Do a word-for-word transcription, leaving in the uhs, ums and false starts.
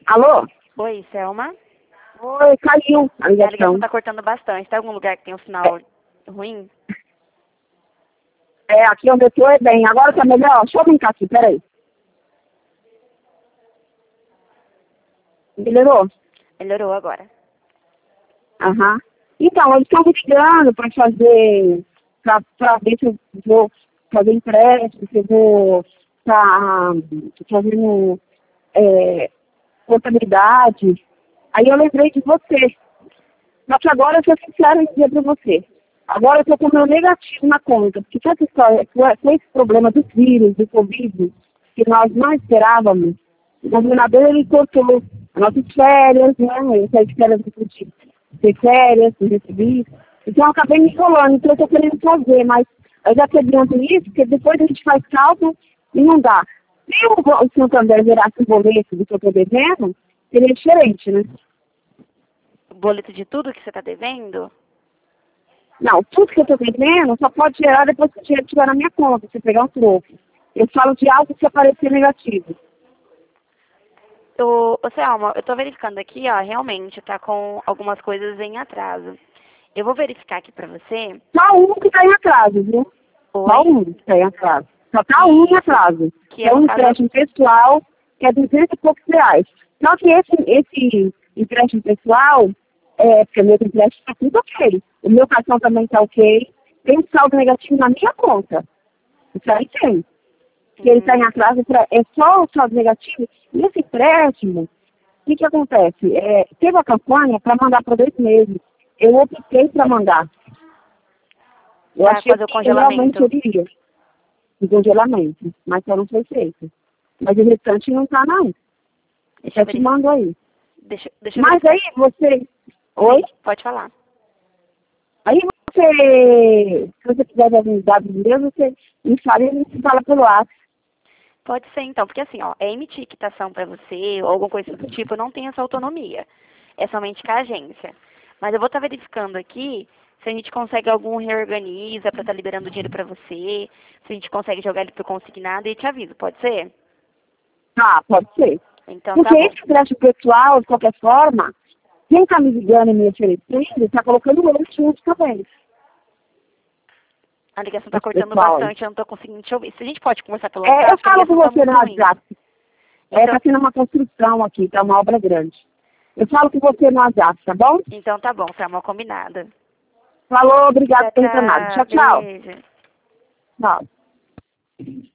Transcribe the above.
Alô? Oi, Selma? Oi, caiu a A ligação ligação. tá cortando bastante. Tem algum lugar que tem um sinal ruim? É, aqui onde eu tô é bem. Agora tá melhor? Deixa eu brincar aqui, peraí. Melhorou? Melhorou agora. Aham. Então, eles estão me ligando para fazer, para ver se eu vou fazer empréstimo, se eu vou estar fazendo é, contabilidade. Aí eu lembrei de você. Só que agora eu sou sincera em dizer para você. Agora eu estou com o meu negativo na conta, porque com essa história, com com esse problema do vírus, do Covid, que nós não esperávamos, o governador ele cortou as nossas férias, né? Eu saí de férias do Curitiba. Ter férias, eu recebi. Então eu acabei me enrolando, então eu estou querendo fazer, mas eu já te adianto isso, porque depois a gente faz cálculo e não dá. Se o, o Santander virasse o boleto do que eu estou devendo, seria diferente, né? O boleto de tudo que você tá devendo? Não, tudo que eu estou devendo só pode gerar depois que o dinheiro estiver na minha conta, se pegar um troco. Eu falo de algo que aparecer negativo. Ô, ô Selma, eu tô verificando aqui, ó, realmente tá com algumas coisas em atraso. Eu vou verificar aqui pra você. Só um que está em atraso, viu? Só Oi? um que está em atraso. Só está um em atraso. Que É é um no caso... empréstimo pessoal que é duzentos e poucos reais. Só que esse, esse empréstimo pessoal, é, porque o meu empréstimo está tudo ok. O meu cartão também está ok. Tem um saldo negativo na minha conta. Isso aí tem. Que ele está em Hum, atraso, pra, é só o saldo negativo. E esse empréstimo, o que, que acontece? É, teve a campanha para mandar por dois meses. Eu optei para mandar. Eu pra achei fazer o que realmente congelamento. eu iria. De congelamento. Mas só não foi feito. Mas o restante não está, não. Deixa Eu eu te verificar. mando aí. Deixa, deixa eu Mas verificar. aí você... Oi? Sim, pode falar. Aí você... Se você quiser dar alguns dados meus, você me fala e a gente fala pelo ar. Pode ser então, porque assim, ó, é emitir quitação pra você ou alguma coisa do tipo, não tem essa autonomia. É somente com a agência. Mas eu vou estar verificando aqui se a gente consegue algum reorganiza pra estar liberando dinheiro pra você, se a gente consegue jogar ele pro consignado e te aviso, pode ser? Ah, pode ser. Então tá Porque bom. esse empréstimo pessoal, de qualquer forma, quem está me ligando e me oferecendo, está colocando ele junto também. A ligação tá Esse cortando pessoal aí. bastante, eu não tô conseguindo te ouvir. Se a gente pode conversar pelo É, eu WhatsApp, a falo com ligação tá você muito no ruim. WhatsApp. É, Então, está sendo uma construção aqui, tá uma obra grande. Eu falo com você no WhatsApp, tá bom? então tá bom, tá mal combinada. Falou, obrigado Tchau, por ter retornado. tchau. Tchau, tchau. Beijo. Tchau.